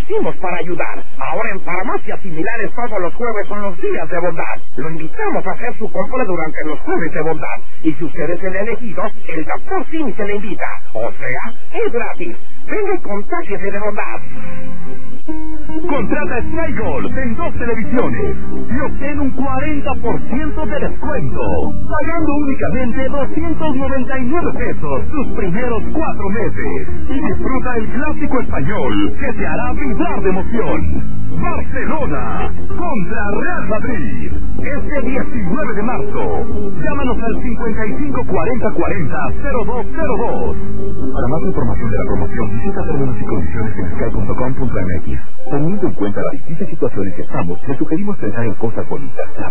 nacimos para ayudar. Ahora en farmacias similares todos los jueves son los días de bondad. Lo invitamos a hacer su compra durante los jueves de bondad. Y si usted es el elegido, el doctor Simi se le invita. O sea, es gratis. Venga y contágiese de bondad. Contrata Sky Gold en 2 televisiones y obtén un 40% de descuento, pagando únicamente 299 pesos sus primeros 4 meses. Y disfruta el clásico español que te hará vibrar de emoción. Barcelona contra Real Madrid, este 19 de marzo. Llámanos al 55 40 40 0202. Para más información de la promoción, visita términos y condiciones en sky.com.mx. Teniendo en cuenta las distintas situaciones que estamos, le sugerimos pensar en cosas bonitas.